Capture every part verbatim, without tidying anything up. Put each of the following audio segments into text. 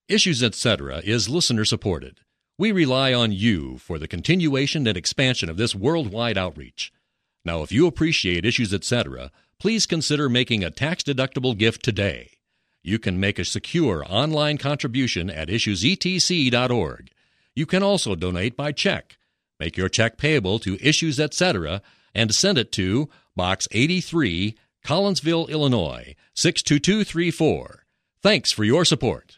Issues, et cetera is listener-supported. We rely on you for the continuation and expansion of this worldwide outreach. Now, if you appreciate Issues, et cetera, please consider making a tax-deductible gift today. You can make a secure online contribution at issues e t c dot org. You can also donate by check. Make your check payable to Issues, et cetera, and send it to Box eighty-three, Collinsville, Illinois, six two two three four. Thanks for your support.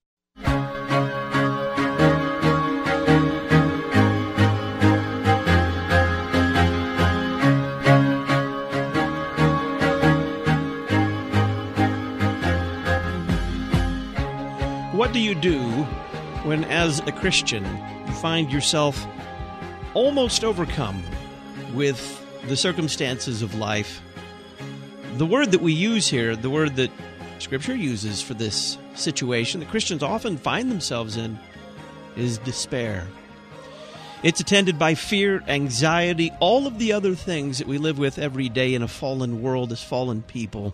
What do you do when, as a Christian, you find yourself almost overcome with the circumstances of life? The word that we use here, the word that Scripture uses for this situation that Christians often find themselves in, is despair. It's attended by fear, anxiety, all of the other things that we live with every day in a fallen world as fallen people.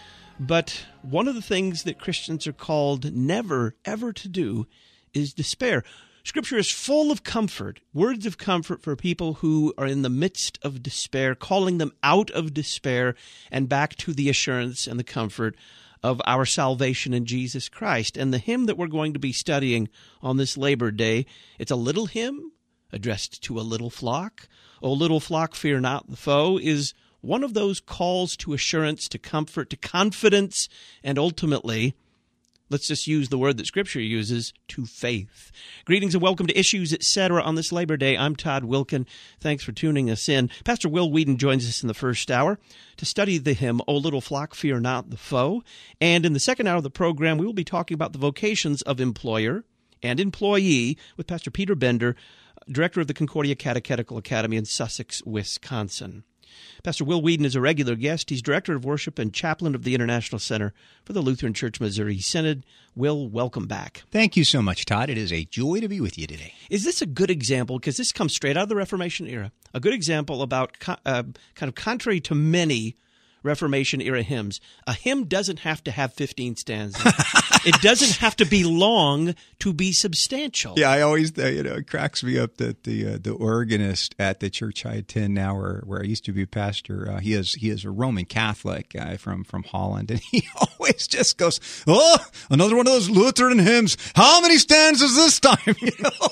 But one of the things that Christians are called never, ever to do is despair. Scripture is full of comfort, words of comfort for people who are in the midst of despair, calling them out of despair and back to the assurance and the comfort of our salvation in Jesus Christ. And the hymn that we're going to be studying on this Labor Day, it's a little hymn addressed to a little flock. O little flock, fear not the foe, is one of those calls to assurance, to comfort, to confidence, and ultimately, let's just use the word that Scripture uses, to faith. Greetings and welcome to Issues, et cetera on this Labor Day. I'm Todd Wilkin. Thanks for tuning us in. Pastor Will Whedon joins us in the first hour to study the hymn, O Little Flock, Fear Not the Foe. And in the second hour of the program, we will be talking about the vocations of employer and employee with Pastor Peter Bender, director of the Concordia Catechetical Academy in Sussex, Wisconsin. Pastor Will Whedon is a regular guest. He's Director of Worship and Chaplain of the International Center for the Lutheran Church Missouri Synod. Will, welcome back. Thank you so much, Todd. It is a joy to be with you today. Is this a good example, because this comes straight out of the Reformation era, a good example about uh, kind of contrary to many Reformation-era hymns, a hymn doesn't have to have fifteen stanzas. It doesn't have to be long to be substantial. Yeah, I always, uh, you know, it cracks me up that the uh, the organist at the church I attend now, where, where I used to be pastor, uh, he is he is a Roman Catholic guy from, from Holland, and he always just goes, "Oh, another one of those Lutheran hymns. How many stanzas this time?" You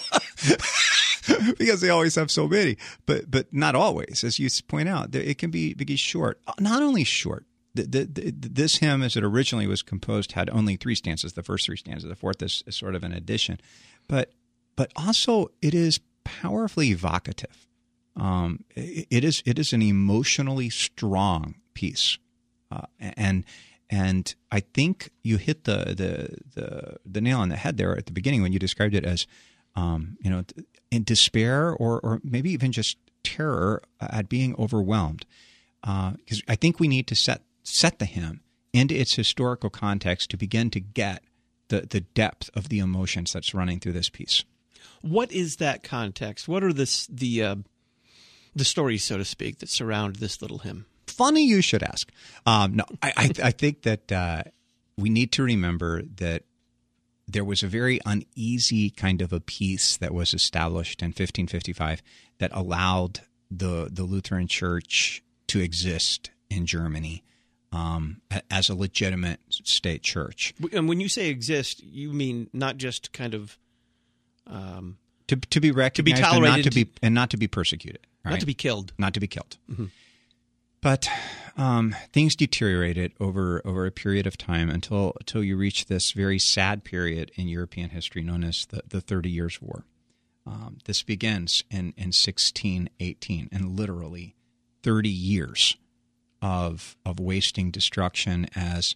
know, because they always have so many, but but not always, as you point out. It can be, be short. Not only short. The, the, the, this hymn, as it originally was composed, had only three stanzas. The first three stanzas, the fourth is, is sort of an addition, but but also it is powerfully evocative. Um, it, it is it is an emotionally strong piece, uh, and and I think you hit the, the the the nail on the head there at the beginning when you described it as um, you know in despair or or maybe even just terror at being overwhelmed. Because uh, I think we need to set set the hymn into its historical context to begin to get the, the depth of the emotions that's running through this piece. What is that context? What are this, the uh, the stories, so to speak, that surround this little hymn? Funny you should ask. Um, no, I, I, I think that uh, we need to remember that there was a very uneasy kind of a peace that was established in fifteen fifty-five that allowed the the Lutheran Church to exist in Germany um, as a legitimate state church. And when you say exist, you mean not just kind of um, to to be recognized, to be tolerated, and not to be and not to be persecuted, right? Not to be killed, not to be killed. Mm-hmm. But um, things deteriorated over over a period of time until until you reach this very sad period in European history known as the the Thirty Years' War. Um, this begins in in sixteen eighteen, and literally thirty years of of wasting destruction as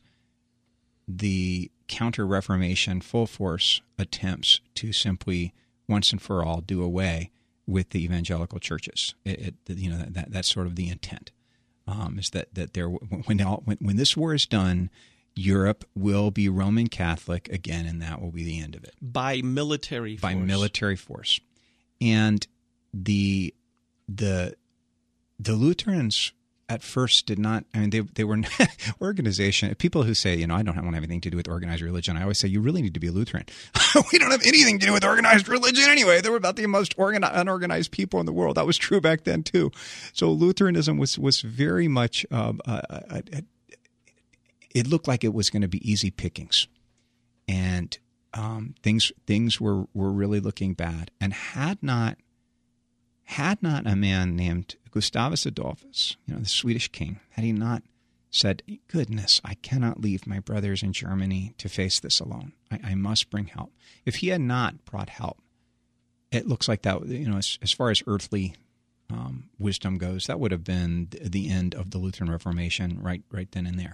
the Counter-Reformation full force attempts to simply once and for all do away with the evangelical churches. It, it you know that that's sort of the intent. Um, is that that there when, all, when when this war is done, Europe will be Roman Catholic again, and that will be the end of it by military force. by military force, and the the The Lutherans at first did not, I mean, they they were not, organization, people who say, you know, I don't want to have anything to do with organized religion. I always say, you really need to be a Lutheran. We don't have anything to do with organized religion anyway. They were about the most organi- unorganized people in the world. That was true back then too. So Lutheranism was, was very much, um, uh, uh, uh, it looked like it was going to be easy pickings. And um, things things were, were really looking bad. And had not, had not a man named Gustavus Adolphus, you know, the Swedish king, had he not said, goodness, I cannot leave my brothers in Germany to face this alone. I, I must bring help. If he had not brought help, it looks like that, you know, as, as far as earthly um, wisdom goes, that would have been the end of the Lutheran Reformation right right then and there.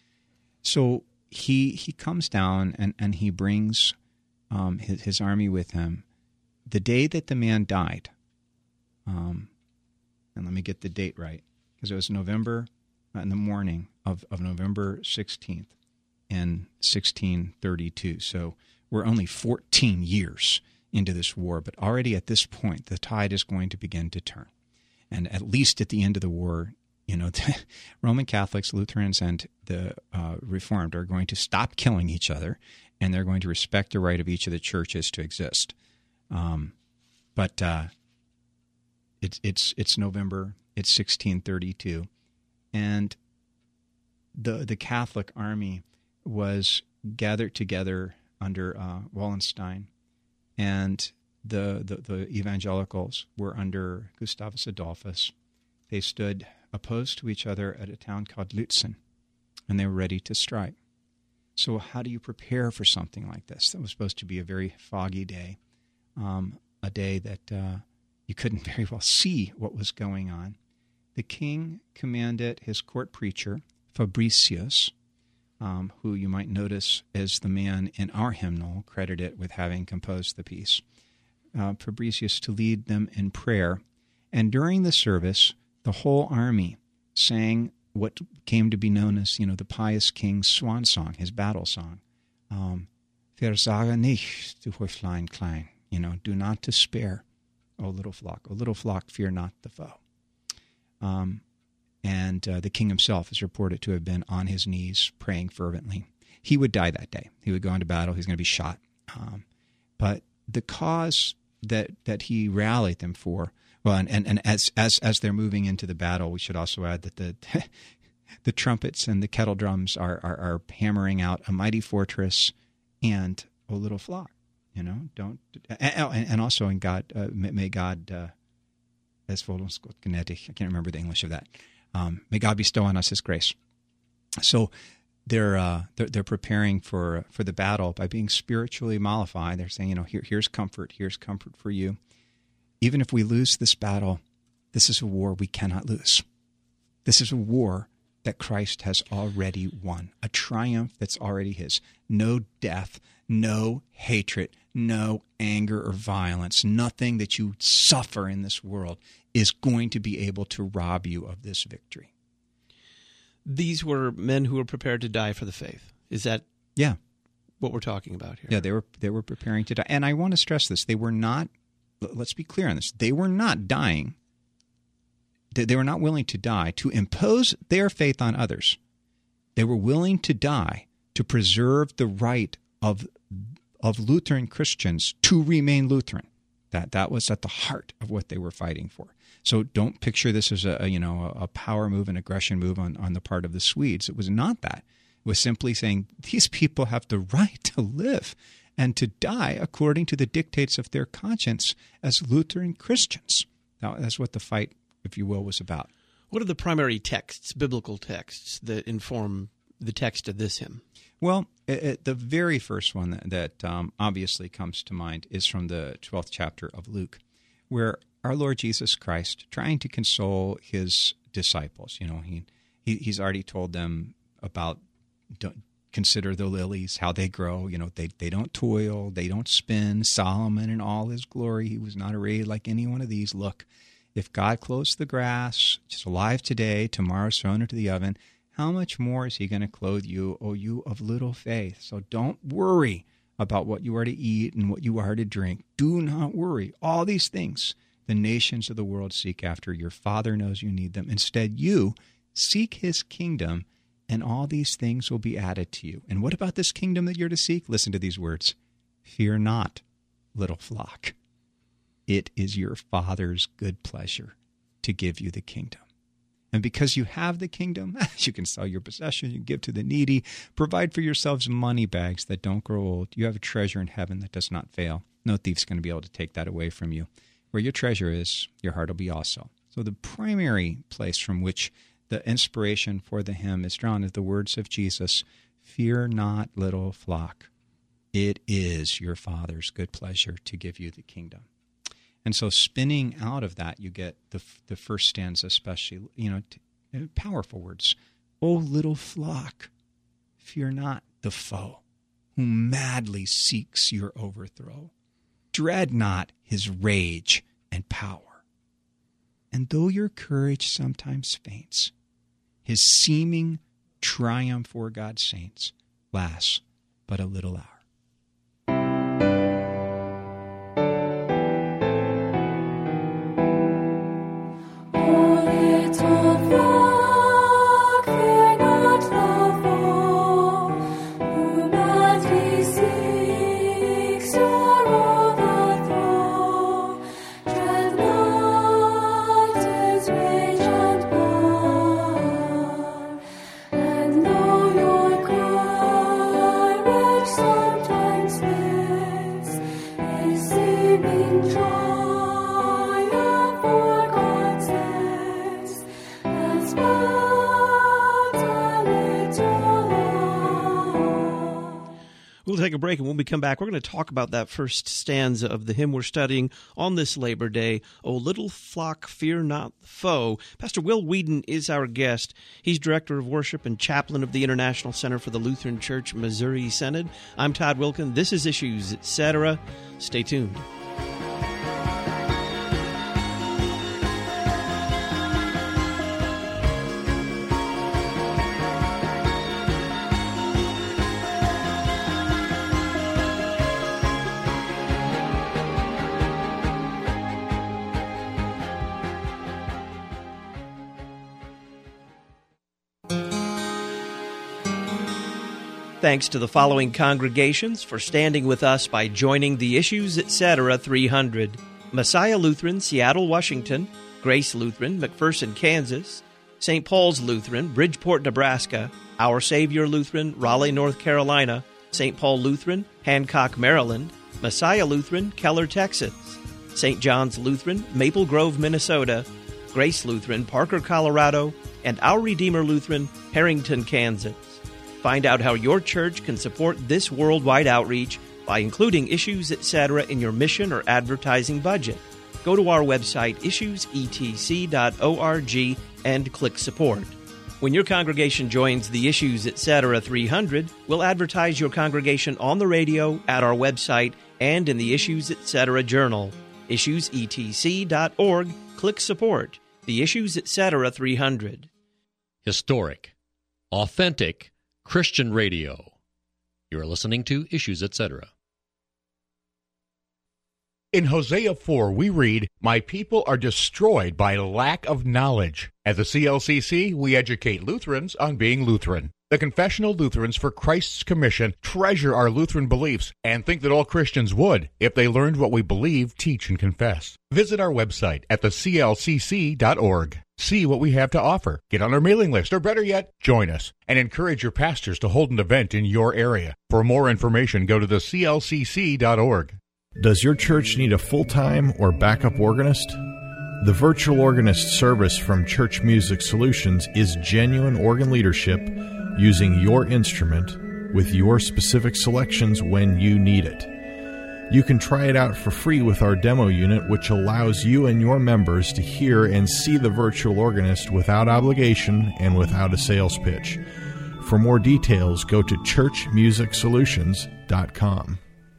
So he he comes down and, and he brings um, his, his army with him. The day that the man died, um, and let me get the date right, because it was November, uh, in the morning of, of November sixteenth in sixteen thirty-two. So we're only fourteen years into this war, but already at this point, the tide is going to begin to turn. And at least at the end of the war, you know, the Roman Catholics, Lutherans, and the uh, Reformed are going to stop killing each other, and they're going to respect the right of each of the churches to exist. Um, but uh, it's it's it's November. It's sixteen thirty-two, and the the Catholic army was gathered together under uh, Wallenstein, and the, the the evangelicals were under Gustavus Adolphus. They stood opposed to each other at a town called Lützen, and they were ready to strike. So how do you prepare for something like this? That was supposed to be a very foggy day, um, a day that uh, you couldn't very well see what was going on. The king commanded his court preacher, Fabricius, um, who you might notice is the man in our hymnal credited with having composed the piece, uh, Fabricius, to lead them in prayer. And during the service, the whole army sang what came to be known as, you know, the pious king's swan song, his battle song. Um, Versage nicht, du Häuflein klein. You know, do not despair, O little flock. O little flock, fear not the foe. Um, and uh, the king himself is reported to have been on his knees praying fervently. He would die that day. He would go into battle. He's going to be shot. Um, but the cause that that he rallied them for, well, and, and, and as, as as they're moving into the battle, we should also add that the the trumpets and the kettle drums are, are, are hammering out a mighty fortress and O little flock. You know, don't, and, and also in God, uh, may God, uh, as follows, I can't remember the English of that. Um, may God bestow on us His grace. So they're, uh, they're they're preparing for for the battle by being spiritually mollified. They're saying, you know, here here's comfort, here's comfort for you. Even if we lose this battle, this is a war we cannot lose. This is a war that Christ has already won, a triumph that's already His. No death, no hatred, no anger or violence, nothing that you suffer in this world is going to be able to rob you of this victory. These were men who were prepared to die for the faith. Is that yeah. what we're talking about here? Yeah, they were they were preparing to die. And I want to stress this. They were not, let's be clear on this, they were not dying. They were not willing to die to impose their faith on others. They were willing to die to preserve the right of of Lutheran Christians to remain Lutheran. That that was at the heart of what they were fighting for. So don't picture this as a, a you know a power move, an aggression move on, on the part of the Swedes. It was not that. It was simply saying these people have the right to live and to die according to the dictates of their conscience as Lutheran Christians. Now that's what the fight, if you will, was about. What are the primary texts, biblical texts, that inform the text of this hymn? Well, it, it, the very first one that, that um, obviously comes to mind is from the twelfth chapter of Luke, where our Lord Jesus Christ, trying to console His disciples, you know, he, he he's already told them about, don't consider the lilies, how they grow, you know, they, they don't toil, they don't spin. Solomon in all his glory, he was not arrayed like any one of these. Look, if God clothes the grass, which is alive today, tomorrow's thrown into the oven, how much more is He going to clothe you, O you of little faith? So don't worry about what you are to eat and what you are to drink. Do not worry. All these things the nations of the world seek after. Your Father knows you need them. Instead, you Seek his kingdom, and all these things will be added to you. And what about this kingdom that you're to seek? Listen to these words. Fear not, little flock. It is your Father's good pleasure to give you the kingdom. And because you have the kingdom, you can sell your possessions, you can give to the needy, provide for yourselves money bags that don't grow old. You have a treasure in heaven that does not fail. No thief's going to be able to take that away from you. Where your treasure is, your heart will be also. So the primary place from which the inspiration for the hymn is drawn is the words of Jesus, fear not, little flock. It is your Father's good pleasure to give you the kingdom. And so spinning out of that, you get the the first stanza especially, you know, t- powerful words. O little flock, fear not the foe who madly seeks your overthrow. Dread not his rage and power. And though your courage sometimes faints, his seeming triumph o'er God's saints lasts but a little hour. We'll take a break, and when we come back, we're going to talk about that first stanza of the hymn we're studying on this Labor Day, O little flock, fear not the foe. Pastor Will Weedon is our guest. He's Director of Worship and Chaplain of the International Center for the Lutheran Church Missouri Synod. I'm Todd Wilkin. This is Issues, et cetera. Stay tuned. Thanks to the following congregations for standing with us by joining the Issues, et cetera. three hundred. Messiah Lutheran, Seattle, Washington. Grace Lutheran, McPherson, Kansas. Saint Paul's Lutheran, Bridgeport, Nebraska. Our Savior Lutheran, Raleigh, North Carolina. Saint Paul Lutheran, Hancock, Maryland. Messiah Lutheran, Keller, Texas. Saint John's Lutheran, Maple Grove, Minnesota. Grace Lutheran, Parker, Colorado. And Our Redeemer Lutheran, Harrington, Kansas. Find out how your church can support this worldwide outreach by including Issues, et cetera in your mission or advertising budget. Go to our website, issues e t c dot org, and click Support. When your congregation joins the Issues, et cetera. three hundred, we'll advertise your congregation on the radio, at our website, and in the Issues, et cetera journal. issues e t c dot org, click Support. The Issues, et cetera. three hundred. Historic, authentic Christian radio. You're listening to Issues, et cetera. In Hosea four, we read, "My people are destroyed by lack of knowledge." At the C L C C, we educate Lutherans on being Lutheran. The Confessional Lutherans for Christ's Commission treasure our Lutheran beliefs and think that all Christians would if they learned what we believe, teach, and confess. Visit our website at the c l c c dot org. See what we have to offer. Get on our mailing list, or better yet, join us, and encourage your pastors to hold an event in your area. For more information, go to the c l c c dot org. Does your church need a full-time or backup organist? The virtual organist service from Church Music Solutions is genuine organ leadership using your instrument with your specific selections when you need it. You can try it out for free with our demo unit, which allows you and your members to hear and see the virtual organist without obligation and without a sales pitch. For more details, go to church music solutions dot com.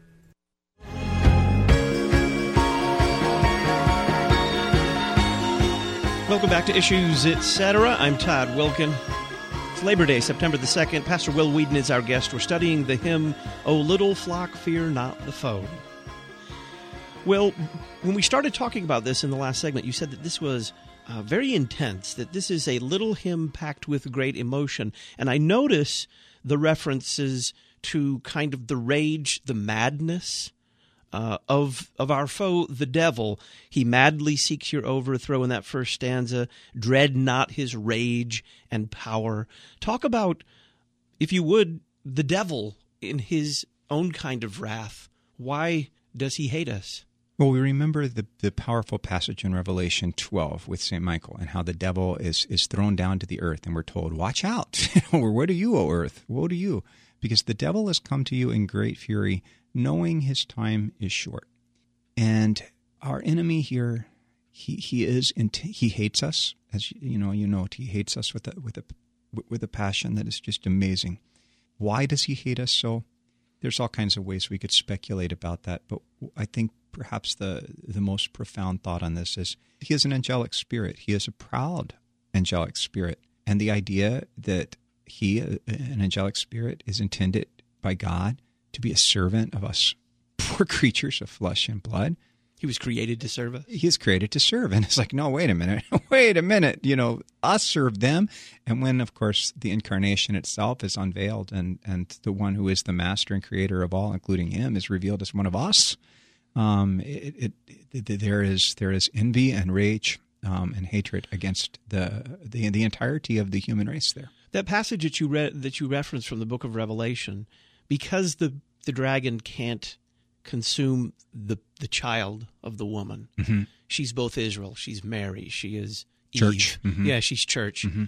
Welcome back to Issues, et cetera. I'm Todd Wilkin. It's Labor Day, September the second. Pastor Will Weedon is our guest. We're studying the hymn, O Little Flock, Fear Not the Foe. Well, when we started talking about this in the last segment, you said that this was uh, very intense, that this is a little hymn packed with great emotion. And I notice the references to kind of the rage, the madness uh, of of our foe, the devil. He madly seeks your overthrow in that first stanza. Dread not his rage and power. Talk about, if you would, the devil in his own kind of wrath. Why does he hate us? Well, we remember the, the powerful passage in Revelation twelve with Saint Michael and how the devil is, is thrown down to the earth, and we're told, watch out. What are you, O earth? Woe to you. Because the devil has come to you in great fury, knowing his time is short. And our enemy here, he he is he hates us, as you know. You know, he hates us with a with a with a passion that is just amazing. Why does he hate us so? There's all kinds of ways we could speculate about that, but I think perhaps the the most profound thought on this is he is an angelic spirit. He is a proud angelic spirit, and the idea that he, an angelic spirit, is intended by God to be a servant of us poor creatures of flesh and blood. He was created to serve us. He is created to serve. And it's like, no, wait a minute. Wait a minute. You know, us serve them. And when, of course, the incarnation itself is unveiled and, and the one who is the master and creator of all, including him, is revealed as one of us, um, it, it, it, there is there is envy and rage um, and hatred against the, the the entirety of the human race there. That passage that you read, that you referenced from the book of Revelation, because the the dragon can't consume the the child of the woman. Mm-hmm. She's both Israel. She's Mary. She is Eve. Church. Mm-hmm. Yeah, she's church. Mm-hmm.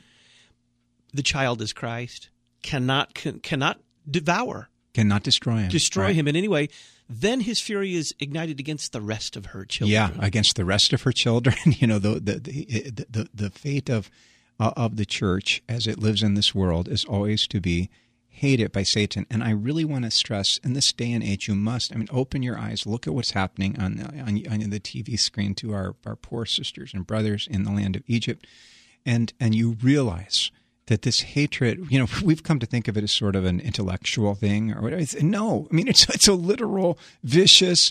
The child is Christ. Cannot can, cannot devour. Cannot destroy him. Destroy right. him in any way. Then his fury is ignited against the rest of her children. Yeah, against the rest of her children. You know, the the the the, the fate of uh, of the church as it lives in this world is always to be hated by Satan. And I really want to stress, in this day and age, you must, I mean, open your eyes, look at what's happening on on, on the T V screen to our, our poor sisters and brothers in the land of Egypt, and and you realize that this hatred, you know, we've come to think of it as sort of an intellectual thing or whatever. It's, no, I mean, it's it's a literal, vicious,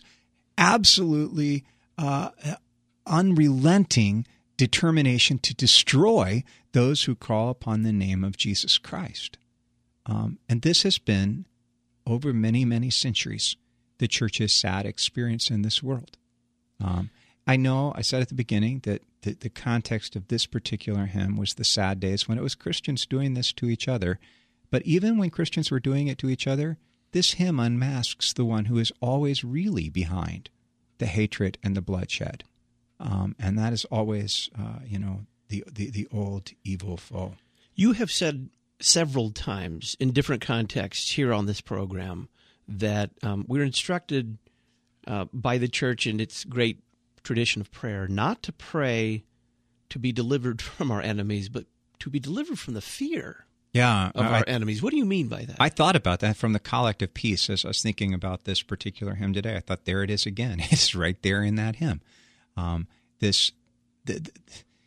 absolutely uh, unrelenting determination to destroy those who call upon the name of Jesus Christ. Um, and this has been, over many, many centuries, the church's sad experience in this world. Um, I know I said at the beginning that the, the context of this particular hymn was the sad days when it was Christians doing this to each other. But even when Christians were doing it to each other, this hymn unmasks the one who is always really behind the hatred and the bloodshed. Um, and that is always, uh, you know, the, the, the old evil foe. You have said several times in different contexts here on this program that um, we're instructed uh, by the church in its great tradition of prayer not to pray to be delivered from our enemies, but to be delivered from the fear yeah, of I, our enemies. What do you mean by that? I thought about that from the Collect of Peace as I was thinking about this particular hymn today. I thought, there it is again. It's right there in that hymn. Um, this the, the,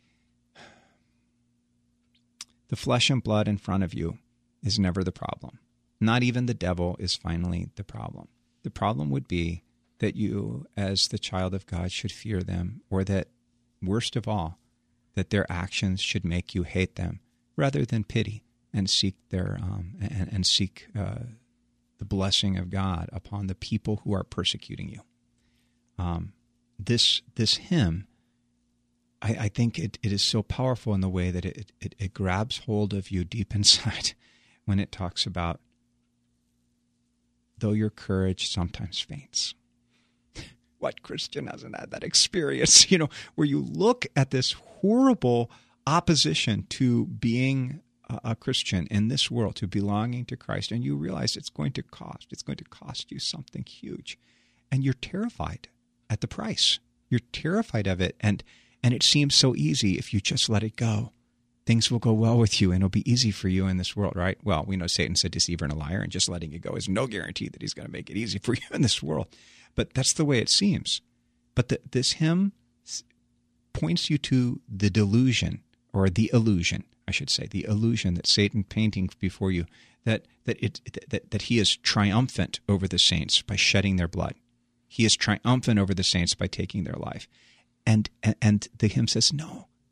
the flesh and blood in front of you is never the problem. Not even the devil is finally the problem. The problem would be that you, as the child of God, should fear them, or that, worst of all, that their actions should make you hate them, rather than pity and seek their um, and, and seek uh, the blessing of God upon the people who are persecuting you. Um, this this hymn, I, I think it, it is so powerful in the way that it, it it grabs hold of you deep inside when it talks about, though your courage sometimes faints. What Christian hasn't had that experience, you know, where you look at this horrible opposition to being a, a Christian in this world, to belonging to Christ, and you realize it's going to cost, it's going to cost you something huge. And you're terrified at the price. You're terrified of it. And, and it seems so easy if you just let it go. Things will go well with you and it'll be easy for you in this world, right? Well, we know Satan's a deceiver and a liar, and just letting it go is no guarantee that he's going to make it easy for you in this world. But that's the way it seems. But the, this hymn points you to the delusion, or the illusion, I should say, the illusion that Satan painting before you, that that it that, that he is triumphant over the saints by shedding their blood. He is triumphant over the saints by taking their life. And and, and the hymn says, no,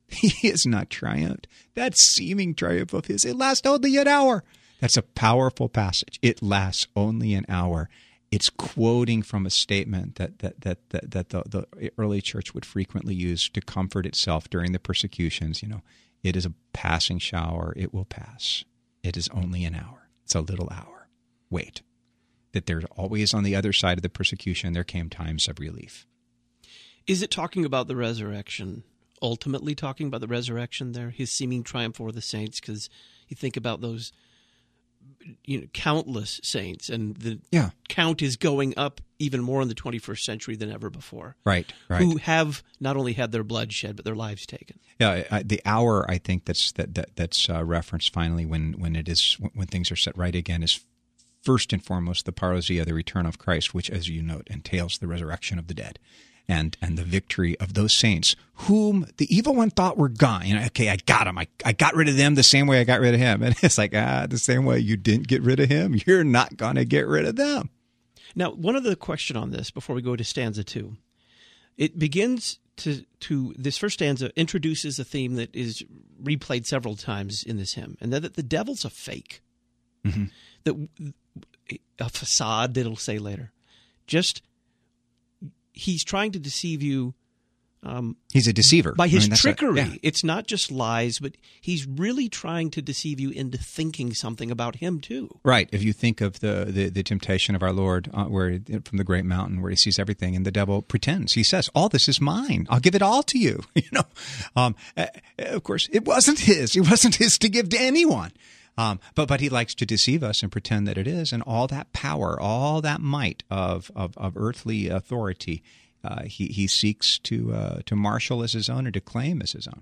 He is not triumphed. That seeming triumph of his, it lasts only an hour. That's a powerful passage. It lasts only an hour. It's quoting from a statement that that that that, that the, the early church would frequently use to comfort itself during the persecutions. You know, it is a passing shower. It will pass. It is only an hour. It's a little hour. Wait. That there's always on the other side of the persecution, there came times of relief. Is it talking about the resurrection? Ultimately talking about the resurrection there? His seeming triumph over the saints? Because you think about those, you know, countless saints, and the yeah. count is going up even more in the twenty-first century than ever before. Right, right. Who have not only had their blood shed, but their lives taken. Yeah, I, the hour I think that's that, that that's uh, referenced finally when when it is when things are set right again is first and foremost the parousia, the return of Christ, which, as you note, entails the resurrection of the dead. And and the victory of those saints whom the evil one thought were gone. You know, okay, I got them. I, I got rid of them the same way I got rid of him. And it's like, ah, the same way you didn't get rid of him, you're not going to get rid of them. Now, one other question on this before we go to stanza two. It begins to, to this first stanza introduces a theme that is replayed several times in this hymn, and that the devil's a fake. Mm-hmm. That a facade that it'll say later. Just... He's trying to deceive you. Um, he's a deceiver. By his I mean, trickery. A, yeah. It's not just lies, but he's really trying to deceive you into thinking something about him, too. Right. If you think of the, the, the temptation of our Lord uh, where from the great mountain where he sees everything, and the devil pretends. He says, all this is mine. I'll give it all to you. You know, um, uh, of course, it wasn't his. It wasn't his to give to anyone. Um, but but he likes to deceive us and pretend that it is, and all that power, all that might of of, of earthly authority, uh, he he seeks to uh, to marshal as his own and to claim as his own.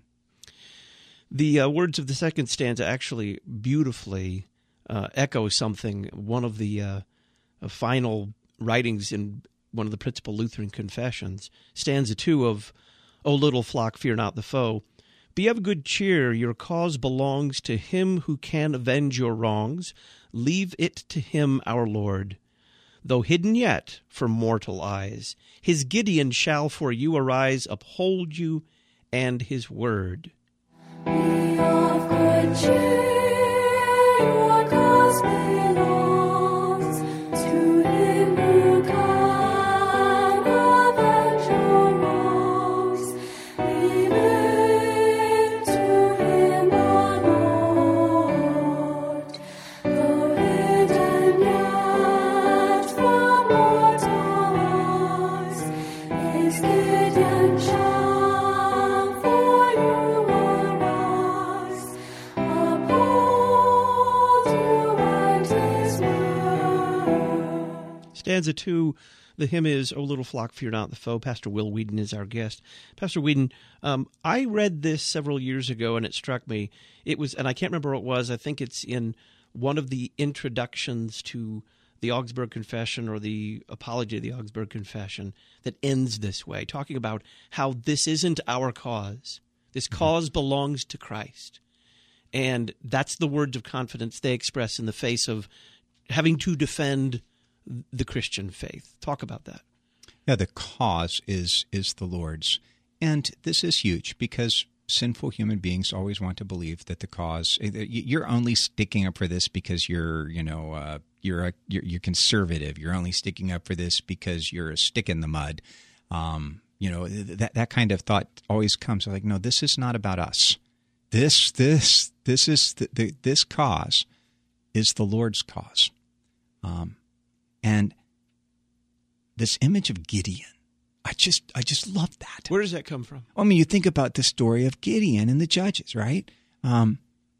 The uh, words of the second stanza actually beautifully uh, echo something. One of the uh, final writings in one of the principal Lutheran confessions, stanza two of "O little flock, fear not the foe." Be of good cheer, your cause belongs to him who can avenge your wrongs. Leave it to him, our Lord. Though hidden yet from mortal eyes, his Gideon shall for you arise, uphold you and his word. Be of good cheer, your cause belongs to him who can avenge your wrongs. Leave it Stanza two, the hymn is "O Little Flock, Fear Not the Foe." Pastor Will Whedon is our guest. Pastor Whedon, um, I read this several years ago, and it struck me. It was, and I can't remember what it was. I think it's in one of the introductions to the Augsburg Confession or the Apology of the Augsburg Confession that ends this way, talking about how this isn't our cause. This cause belongs to Christ. And that's the words of confidence they express in the face of having to defend the Christian faith. Talk about that. Yeah, the cause is is the Lord's. And this is huge because sinful human beings always want to believe that the cause, you're only sticking up for this because you're, you know, uh, you're, a, you're you're conservative. You're only sticking up for this because you're a stick in the mud. Um, you know, that that kind of thought always comes like, no, this is not about us. This this this is the, the, this cause is the Lord's cause. Um, and this image of Gideon, I just I just love that. Where does that come from? I mean, you think about the story of Gideon and the judges, right? Um,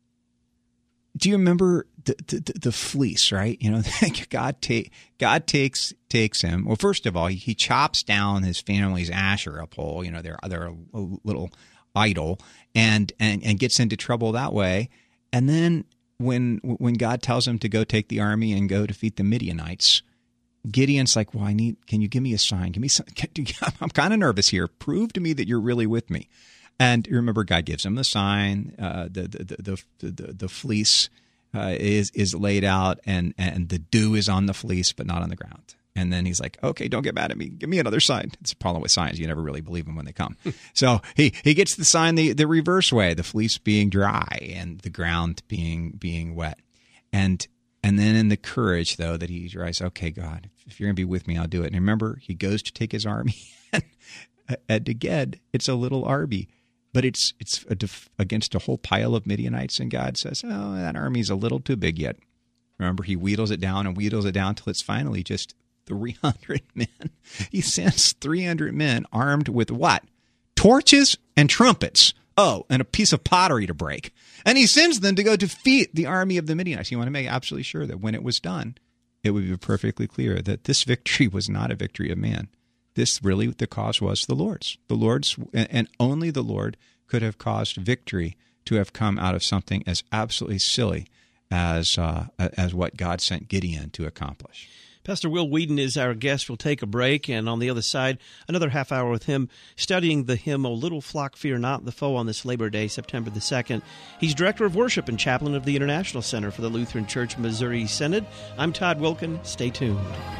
do you remember the, the the fleece, right? You know, God take God takes takes him. Well, first of all, he, he chops down his family's Asherah pole. You know, they're they're a, a little idol, and and and gets into trouble that way. And then when when God tells him to go take the army and go defeat the Midianites, Gideon's like, well, I need, can you give me a sign? Give me some, can, I'm kind of nervous here. Prove to me that you're really with me. And you remember, God gives him the sign. Uh, the, the, the, the, the, the fleece uh, is, is laid out, and, and the dew is on the fleece, but not on the ground. And then he's like, okay, don't get mad at me. Give me another sign. It's a problem with signs. You never really believe them when they come. So he, he gets the sign the, the reverse way, the fleece being dry and the ground being being wet. And and then in the courage, though, that he writes, okay, God, if you're going to be with me, I'll do it. And remember, he goes to take his army. At Deged, it's a little army, but it's it's a def- against a whole pile of Midianites. And God says, oh, that army's a little too big yet. Remember, he wheedles it down and wheedles it down until it's finally just three hundred men. He sends three hundred men armed with what? Torches and trumpets. Oh, and a piece of pottery to break. And he sends them to go defeat the army of the Midianites. You want to make absolutely sure that when it was done, it would be perfectly clear that this victory was not a victory of man. This really, the cause was the Lord's. The Lord's, and only the Lord could have caused victory to have come out of something as absolutely silly as uh, as what God sent Gideon to accomplish. Pastor Will Whedon is our guest. We'll take a break, and on the other side, another half hour with him, studying the hymn, O Little Flock, Fear Not, the Foe, on this Labor Day, September the second. He's Director of Worship and Chaplain of the International Center for the Lutheran Church Missouri Synod. I'm Todd Wilken. Stay tuned.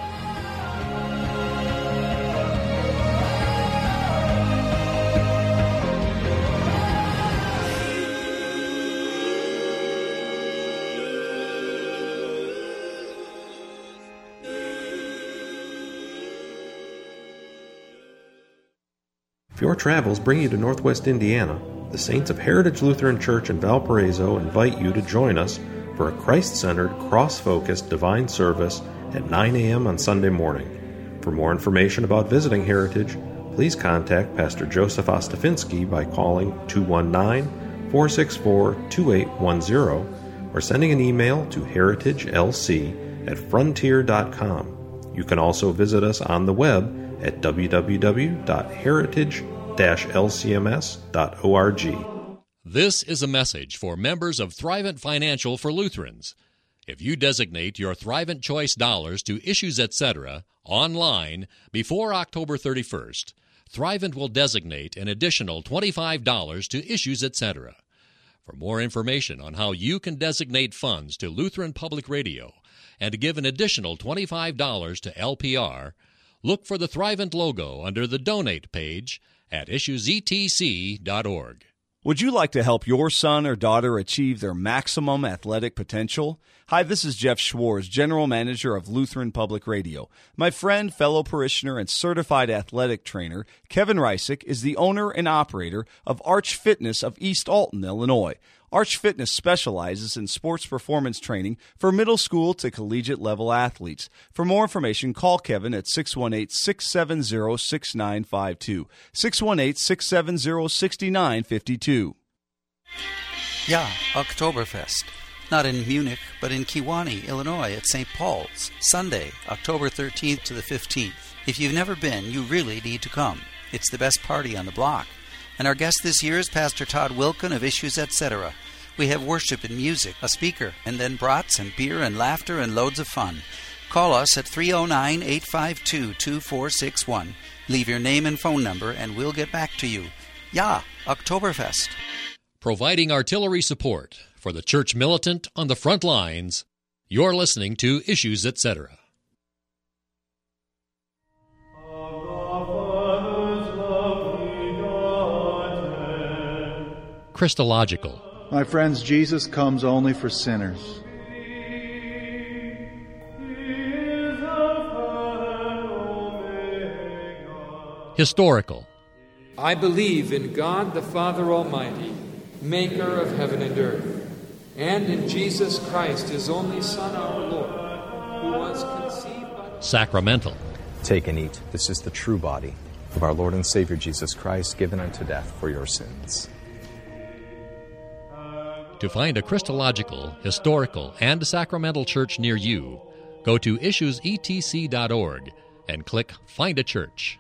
If your travels bring you to Northwest Indiana, the Saints of Heritage Lutheran Church in Valparaiso invite you to join us for a Christ-centered, cross-focused divine service at nine a.m. on Sunday morning. For more information about visiting Heritage, please contact Pastor Joseph Ostafinsky by calling two one nine, four six four, two eight one zero or sending an email to heritagelc at frontier dot com. You can also visit us on the web at w w w dot heritage dash l c m s dot org. This is a message for members of Thrivent Financial for Lutherans. If you designate your Thrivent Choice dollars to Issues Etc. online before October thirty-first, Thrivent will designate an additional twenty-five dollars to Issues Etc. For more information on how you can designate funds to Lutheran Public Radio and to give an additional twenty-five dollars to L P R, look for the Thrivent logo under the Donate page at issues e t c dot org. Would you like to help your son or daughter achieve their maximum athletic potential? Hi, this is Jeff Schwartz, General Manager of Lutheran Public Radio. My friend, fellow parishioner, and certified athletic trainer, Kevin Reisick, is the owner and operator of Arch Fitness of East Alton, Illinois. Arch Fitness specializes in sports performance training for middle school to collegiate level athletes. For more information, call Kevin at six one eight, six seven zero, six nine five two, six one eight, six seven zero, six nine five two. Yeah, Oktoberfest. Not in Munich, but in Kewanee, Illinois at Saint Paul's, Sunday, October thirteenth to the fifteenth. If you've never been, you really need to come. It's the best party on the block. And our guest this year is Pastor Todd Wilken of Issues Etc. We have worship and music, a speaker, and then brats and beer and laughter and loads of fun. Call us at three oh nine, eight five two, two four six one. Leave your name and phone number and we'll get back to you. Ja, Oktoberfest. Providing artillery support for the church militant on the front lines, you're listening to Issues Etc. Christological. My friends, Jesus comes only for sinners. Historical. I believe in God the Father Almighty, maker of heaven and earth, and in Jesus Christ, his only Son, our Lord, who was conceived by... Sacramental. Take and eat. This is the true body of our Lord and Savior Jesus Christ, given unto death for your sins. To find a Christological, historical, and sacramental church near you, go to issues e t c dot org and click Find a Church.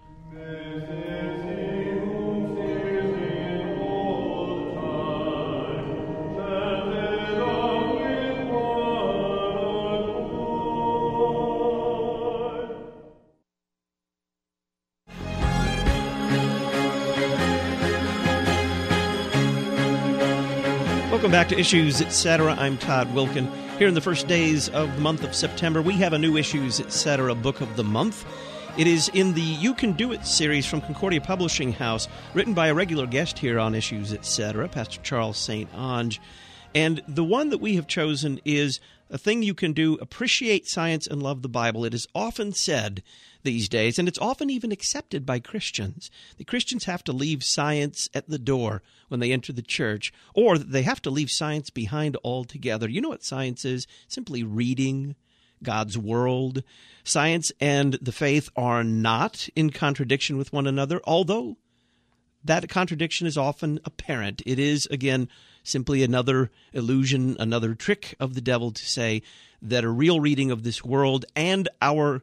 Welcome back to Issues Etc. I'm Todd Wilken. Here in the first days of the month of September, we have a new Issues, et cetera book of the month. It is in the You Can Do It series from Concordia Publishing House, written by a regular guest here on Issues, et cetera, Pastor Charles Saint Onge. And the one that we have chosen is A Thing You Can Do, Appreciate Science and Love the Bible. It is often said these days, and it's often even accepted by Christians, that Christians have to leave science at the door when they enter the church, or that they have to leave science behind altogether. You know what science is? Simply reading God's world. Science and the faith are not in contradiction with one another, although that contradiction is often apparent. It is, again, simply another illusion, another trick of the devil to say that a real reading of this world and our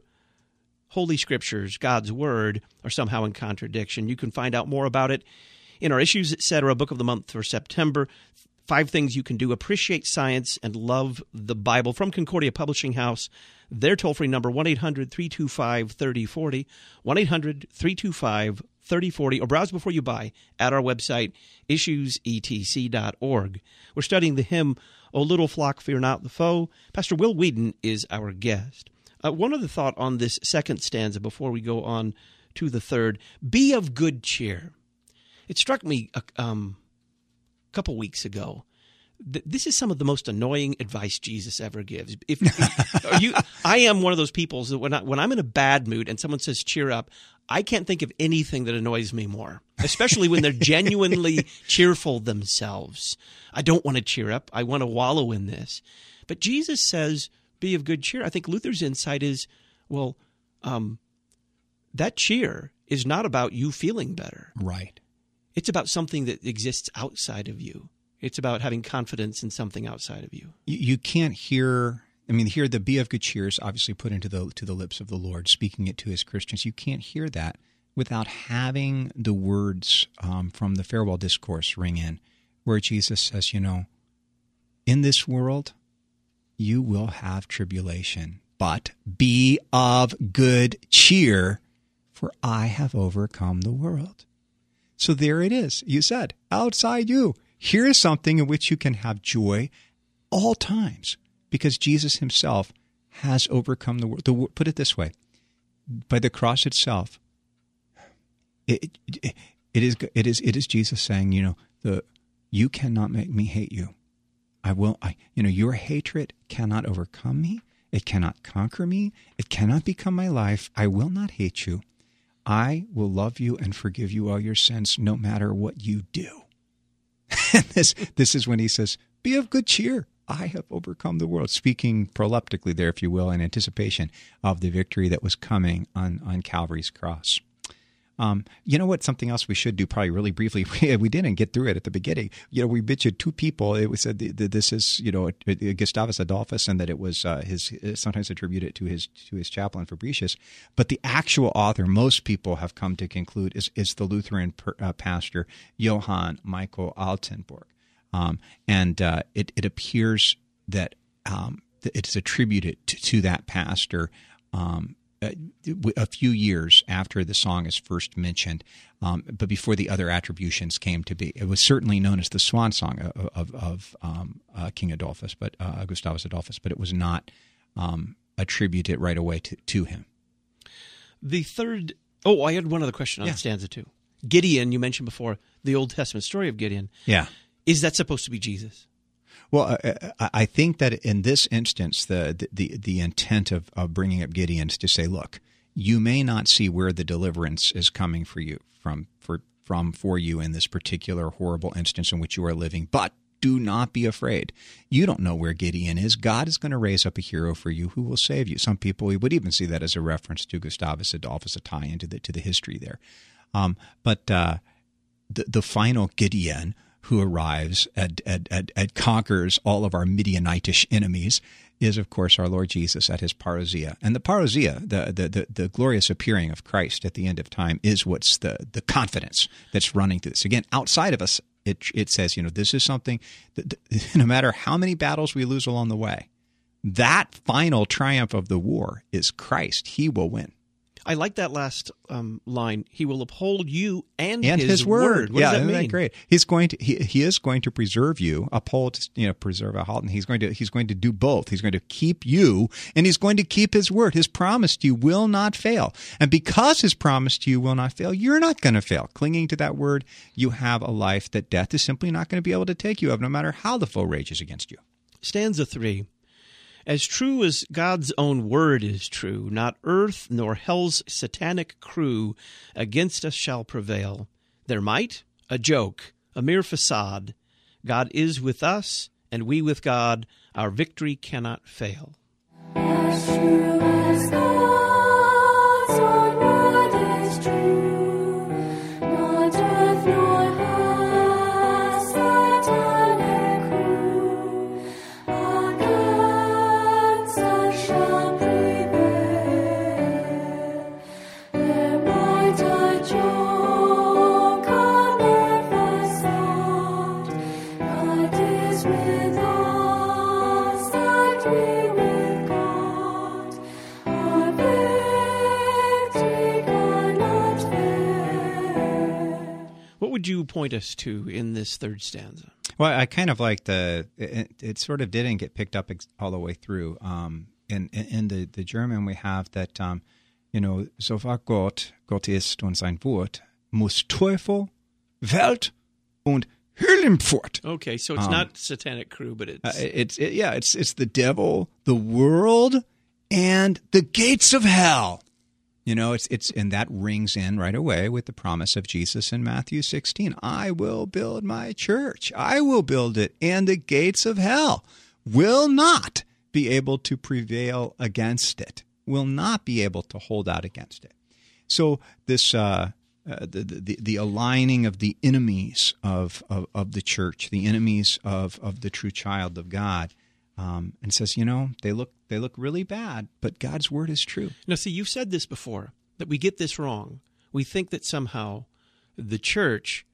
Holy Scriptures, God's Word, are somehow in contradiction. You can find out more about it in our Issues, et cetera, book of the month for September. Five things you can do. Appreciate science and love the Bible. From Concordia Publishing House, their toll-free number, one eight hundred three two five three zero four zero, one eight hundred three two five three zero four zero, or browse before you buy at our website, issues e t c dot org. We're studying the hymn, O Little Flock, Fear Not the Foe. Pastor Will Whedon is our guest. Uh, one other thought on this second stanza before we go on to the third. Be of good cheer. It struck me a um, couple weeks ago that this is some of the most annoying advice Jesus ever gives. If, if you, I am one of those people that when, I, when I'm in a bad mood and someone says cheer up, I can't think of anything that annoys me more, especially when they're genuinely cheerful themselves. I don't want to cheer up. I want to wallow in this. But Jesus says, be of good cheer. I think Luther's insight is, well, um, that cheer is not about you feeling better. Right. It's about something that exists outside of you. It's about having confidence in something outside of you. You, you can't hear, I mean, here the be of good cheer is obviously put into the to the lips of the Lord, speaking it to his Christians. You can't hear that without having the words um, from the farewell discourse ring in, where Jesus says, you know, in this world, you will have tribulation, but be of good cheer, for I have overcome the world. So there it is. You said, outside you, here is something in which you can have joy all times, because Jesus himself has overcome the world. The, put it this way, by the cross itself, it, it, it is it is it is Jesus saying, you know, the you cannot make me hate you. I will, I, you know, your hatred cannot overcome me. It cannot conquer me. It cannot become my life. I will not hate you. I will love you and forgive you all your sins, no matter what you do. And this, this is when he says, be of good cheer. I have overcome the world. Speaking proleptically there, if you will, in anticipation of the victory that was coming on, on Calvary's cross. Um, you know what? Something else we should do, probably really briefly. We, we didn't get through it at the beginning. You know, we mentioned two people. It was said that this is, you know, Gustavus Adolphus, and that it was uh, his. Sometimes attributed to his to his chaplain Fabricius, but the actual author, most people have come to conclude, is is the Lutheran per, uh, pastor Johann Michael Altenburg, um, and uh, it it appears that um, it's attributed to, to that pastor. Um, a few years after the song is first mentioned, um, but before the other attributions came to be. It was certainly known as the swan song of, of, of um, uh, King Adolphus, but uh, Gustavus Adolphus, but it was not um, attributed right away to, to him. The third, oh, I had one other question on yeah. stanza two. Gideon, you mentioned before, the Old Testament story of Gideon. Yeah. Is that supposed to be Jesus? Well, uh, I think that in this instance, the the the intent of, of bringing up Gideon is to say, look, you may not see where the deliverance is coming for you from for from for you in this particular horrible instance in which you are living, but do not be afraid. You don't know where Gideon is. God is going to raise up a hero for you who will save you. Some people would even see that as a reference to Gustavus Adolphus, a tie into the to the history there. Um, but uh, the the final Gideon, who arrives and, and, and, and conquers all of our Midianitish enemies, is, of course, our Lord Jesus at his parousia. And the parousia, the, the, the, the glorious appearing of Christ at the end of time, is what's the, the confidence that's running through this. Again, outside of us, it, it says, you know, this is something that, that no matter how many battles we lose along the way, that final triumph of the war is Christ. He will win. I like that last um, line. He will uphold you and, and his, his word. What yeah, does that isn't mean? that great? He's going to he, he is going to preserve you, uphold, you know, preserve a halt, and he's going to he's going to do both. He's going to keep you, and he's going to keep his word. His promise to you will not fail, and because his promise to you will not fail, you're not going to fail. Clinging to that word, you have a life that death is simply not going to be able to take you of, no matter how the foe rages against you. Stanza three. As true as God's own word is true, not earth nor hell's satanic crew against us shall prevail. Their might, a joke, a mere facade. God is with us, and we with God. Our victory cannot fail. As true as God's own word is true, not earth nor hell's satanic crew against us shall prevail. Their might a joke, a mere facade. God is with us, and we with God. Our victory cannot fail. What would you point us to in this third stanza? Well, I kind of like the it, it sort of didn't get picked up ex- all the way through. Um, in, in in the, the German, we have that, um, you know, so wahr Gott, Gott ist und sein Wort, muss Teufel, Welt und Höllenpfort. Okay, so it's Um, not satanic crew, but it's... Uh, it's it, yeah, it's it's the devil, the world, and the gates of hell. You know, it's it's and that rings in right away with the promise of Jesus in Matthew sixteen. I will build my church. I will build it, and the gates of hell will not be able to prevail against it. Will not be able to hold out against it. So this uh, uh, the, the the aligning of the enemies of, of, of the church, the enemies of, of the true child of God, um, and says, you know, they look they look really bad, but God's word is true. Now, see, you've said this before, that we get this wrong. We think that somehow the church,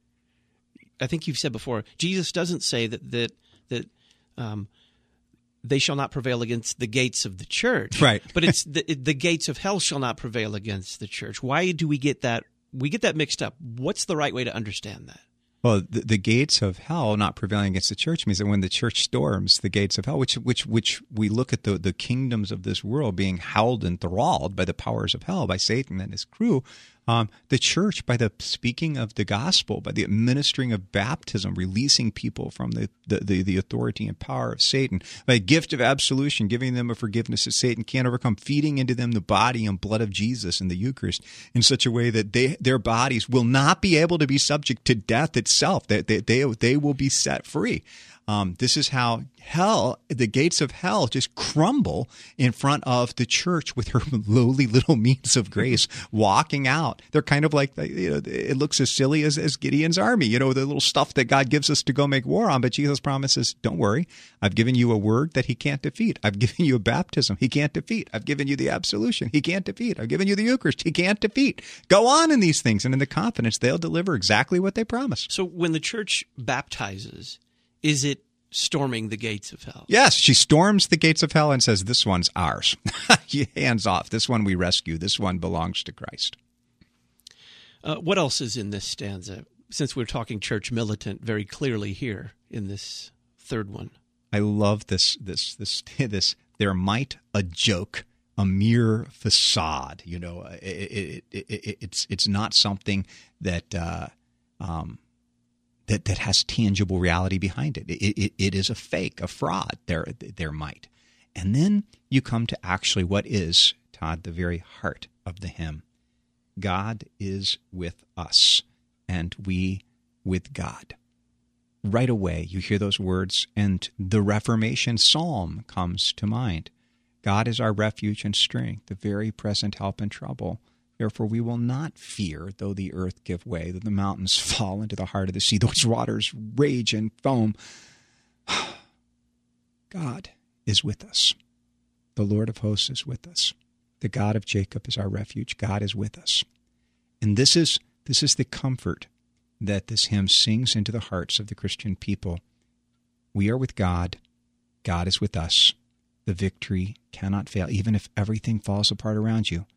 I think you've said before, Jesus doesn't say that that that um, they shall not prevail against the gates of the church. Right. But it's the, the gates of hell shall not prevail against the church. Why do we get that? We get that mixed up. What's the right way to understand that? Well, the, the gates of hell not prevailing against the church means that when the church storms the gates of hell, which which which we look at the, the kingdoms of this world being held and enthralled by the powers of hell, by Satan and his crew, um, the church, by the speaking of the gospel, by the administering of baptism, releasing people from the, the, the, the authority and power of Satan, by a gift of absolution, giving them a forgiveness that Satan can't overcome, feeding into them the body and blood of Jesus in the Eucharist in such a way that they their bodies will not be able to be subject to death itself. They, they, they, they will be set free. Um, this is how hell, the gates of hell just crumble in front of the church with her lowly little means of grace walking out. They're kind of like, you know, it looks as silly as, as Gideon's army, you know, the little stuff that God gives us to go make war on. But Jesus promises, don't worry, I've given you a word that he can't defeat. I've given you a baptism he can't defeat. I've given you the absolution he can't defeat. I've given you the Eucharist he can't defeat. Go on in these things, and in the confidence they'll deliver exactly what they promise. So when the church baptizes, is it storming the gates of hell? Yes, she storms the gates of hell and says, this one's ours. Hands off. This one we rescue. This one belongs to Christ. Uh, what else is in this stanza? Since we're talking church militant very clearly here in this third one. I love this, this, this, this, their might a joke, a mere facade. You know, it, it, it, it, it's, it's not something that, uh, um, That, that has tangible reality behind it. It, it. it is a fake, a fraud, their, their might. And then you come to actually what is, Todd, the very heart of the hymn. God is with us, and we with God. Right away, you hear those words, and the Reformation psalm comes to mind. God is our refuge and strength, the very present help in trouble. Therefore we will not fear, though the earth give way, though the mountains fall into the heart of the sea, those waters rage and foam. God is with us. The Lord of hosts is with us. The God of Jacob is our refuge. God is with us. And this is this is the comfort that this hymn sings into the hearts of the Christian people. We are with God. God is with us. The victory cannot fail, even if everything falls apart around you.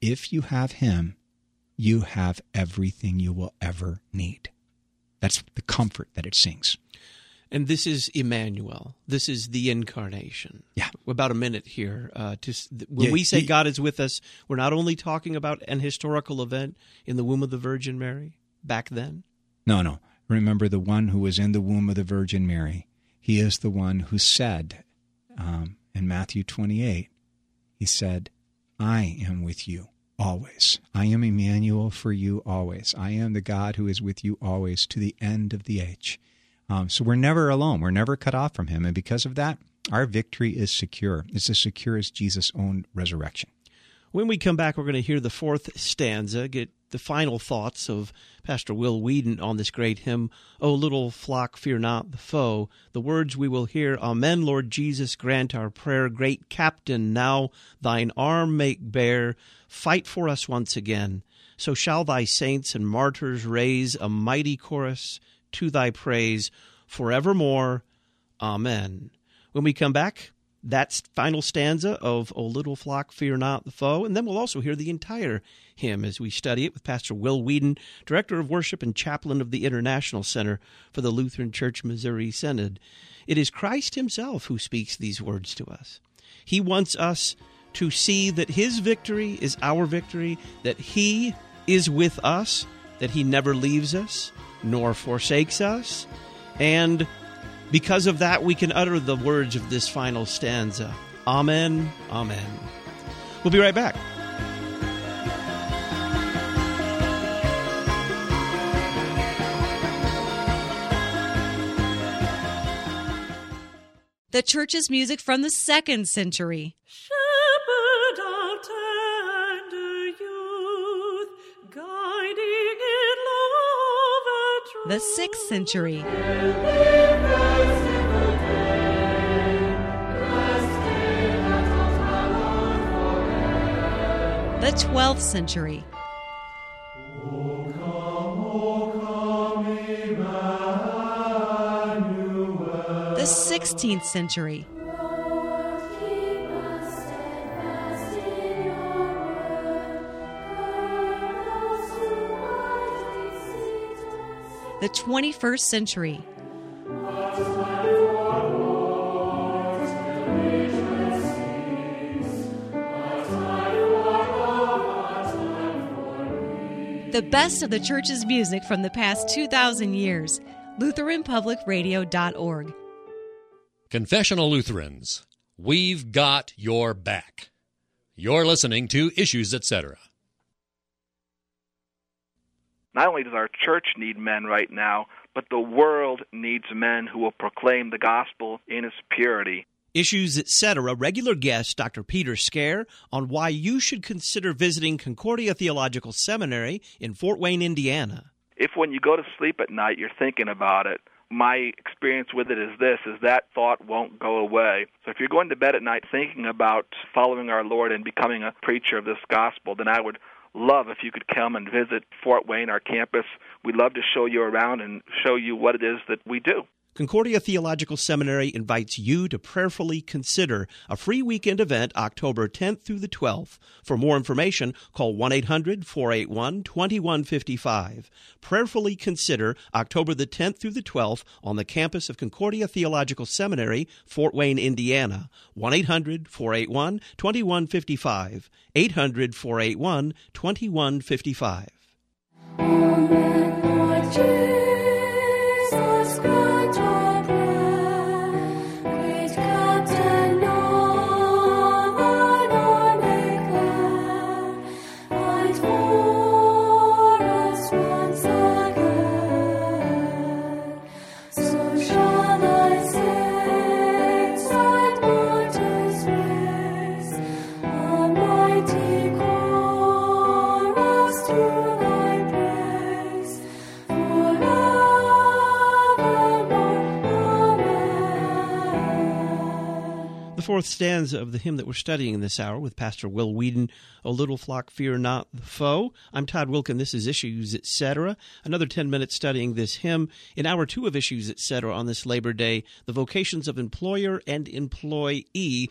if you have him, you have everything you will ever need. That's the comfort that it sings. And this is Emmanuel. This is the incarnation. Yeah. About a minute here. Uh, to, when Yeah, we say he- God is with us, we're not only talking about an historical event in the womb of the Virgin Mary back then. No, no. Remember the one who was in the womb of the Virgin Mary. He is the one who said um, in Matthew twenty-eight, he said, I am with you always. I am Emmanuel for you always. I am the God who is with you always to the end of the age. Um, so we're never alone. We're never cut off from him. And because of that, our victory is secure. It's as secure as Jesus' own resurrection. When we come back, we're going to hear the fourth stanza, get the final thoughts of Pastor Will Whedon on this great hymn, O little flock, fear not the foe. The words we will hear, Amen, Lord Jesus, grant our prayer. Great Captain, now thine arm make bare. Fight for us once again. So shall thy saints and martyrs raise a mighty chorus to thy praise forevermore. Amen. When we come back, that final stanza of O little flock, fear not the foe, and then we'll also hear the entire hymn as we study it with Pastor Will Whedon, Director of Worship and Chaplain of the International Center for the Lutheran Church Missouri Synod. It is Christ himself who speaks these words to us. He wants us to see that his victory is our victory, that he is with us, that he never leaves us nor forsakes us, and because of that, we can utter the words of this final stanza. Amen, amen. We'll be right back. The church's music from the second century. Shepherd of tender youth, guiding in love and truth. The sixth century. The twelfth century. The sixteenth century. The twenty-first century. The best of the church's music from the past two thousand years. Lutheran Public Radio dot org. Confessional Lutherans, we've got your back. You're listening to Issues, et cetera. Not only does our church need men right now, but the world needs men who will proclaim the gospel in its purity. Issues, et cetera. Regular guest Doctor Peter Scare on why you should consider visiting Concordia Theological Seminary in Fort Wayne, Indiana. If when you go to sleep at night you're thinking about it, my experience with it is this, is that thought won't go away. So if you're going to bed at night thinking about following our Lord and becoming a preacher of this gospel, then I would love if you could come and visit Fort Wayne, our campus. We'd love to show you around and show you what it is that we do. Concordia Theological Seminary invites you to prayerfully consider a free weekend event October tenth through the twelfth. For more information, call one eight hundred four eight one two one five five. Prayerfully consider October the tenth through the twelfth on the campus of Concordia Theological Seminary, Fort Wayne, Indiana. one eight hundred four eight one two one five five. eight hundred four eight one two one five five. Amen, Lord Jesus, grant our prayer. Great Captain of thine arm declare, fight for us once again. So shall thy saints and martyrs raise a mighty chorus to thy praise forevermore. The fourth stanza of the hymn that we're studying in this hour with Pastor Will Whedon, O little flock, fear not the foe. I'm Todd Wilkin. This is Issues, et cetera. Another ten minutes studying this hymn. In hour two of Issues, et cetera, on this Labor Day, the vocations of employer and employee.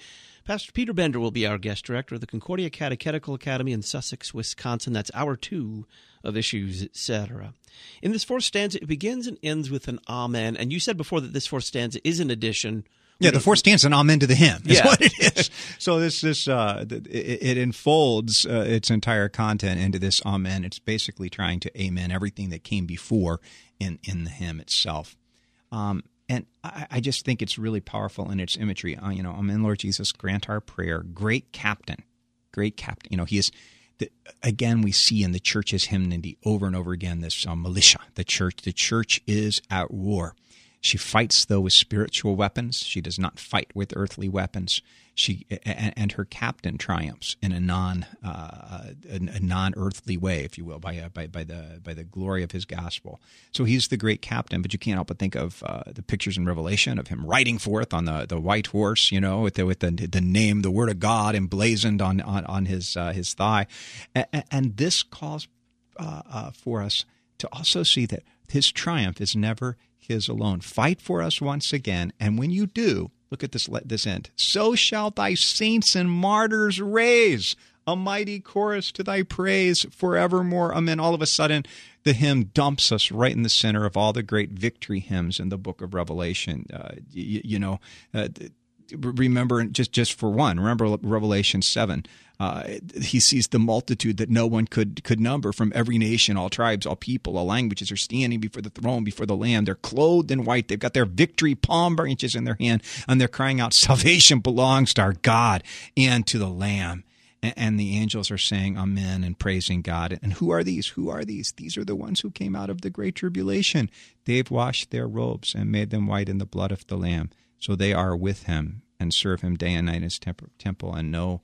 Pastor Peter Bender will be our guest director of the Concordia Catechetical Academy in Sussex, Wisconsin. That's hour two of Issues, et cetera. In this fourth stanza, it begins and ends with an amen. And you said before that this fourth stanza is an addition. Yeah, the fourth stanza, an amen to the hymn is Yeah. what it is. So this, this, uh, it, it enfolds uh, its entire content into this amen. It's basically trying to amen everything that came before in, in the hymn itself. Um, and I, I just think it's really powerful in its imagery. Uh, you know, amen, Lord Jesus, grant our prayer. Great captain, great captain. You know, he is, the, again, we see in the church's hymnody over and over again this uh, militia, the church. The church is at war. She fights, though, with spiritual weapons. She does not fight with earthly weapons. She and, and her captain triumphs in a non uh, a, a non-earthly way, if you will, by, uh, by by the by the glory of his gospel. So he's the great captain. But you can't help but think of uh, the pictures in Revelation of him riding forth on the, the white horse, you know, with the with the, the name, the word of God emblazoned on on, on his uh, his thigh, and, and this calls uh, uh, for us to also see that his triumph is never his alone. Fight for us once again, and when you do, look at this this end. So shall thy saints and martyrs raise a mighty chorus to thy praise forevermore. Amen. All of a sudden, the hymn dumps us right in the center of all the great victory hymns in the book of Revelation. Uh, you, you know, uh, remember, just, just for one, remember Revelation seven. Uh, he sees the multitude that no one could could number from every nation, all tribes, all people, all languages are standing before the throne, before the Lamb. They're clothed in white. They've got their victory palm branches in their hand, and they're crying out, salvation belongs to our God and to the Lamb. And, and the angels are saying amen and praising God. And who are these? Who are these? These are the ones who came out of the great tribulation. They've washed their robes and made them white in the blood of the Lamb. So they are with him and serve him day and night in his temp- temple, and no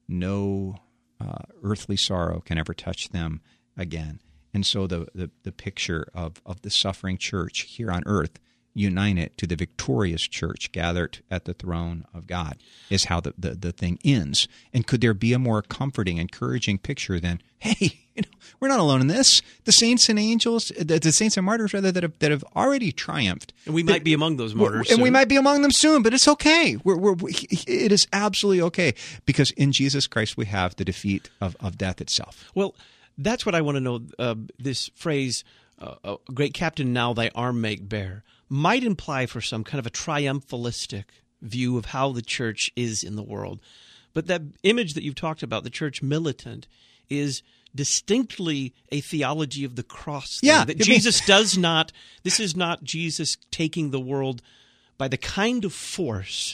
No uh, earthly sorrow can ever touch them again. And so the, the, the picture of, of the suffering church here on earth, united to the victorious church gathered at the throne of God, is how the, the, the thing ends. And could there be a more comforting, encouraging picture than, hey, you know, we're not alone in this. The saints and angels, the, the saints and martyrs, rather, that have, that have already triumphed. And we might be among those martyrs And soon. we might be among them soon, but it's okay. We're, we're, we, it is absolutely okay, because in Jesus Christ we have the defeat of, of death itself. Well, that's what I want to know. Uh, this phrase, uh, uh, great captain, now thy arm make bare, might imply for some kind of a triumphalistic view of how the church is in the world. But that image that you've talked about, the church militant, is distinctly a theology of the cross thing. Yeah, that I mean- Jesus does not, this is not Jesus taking the world by the kind of force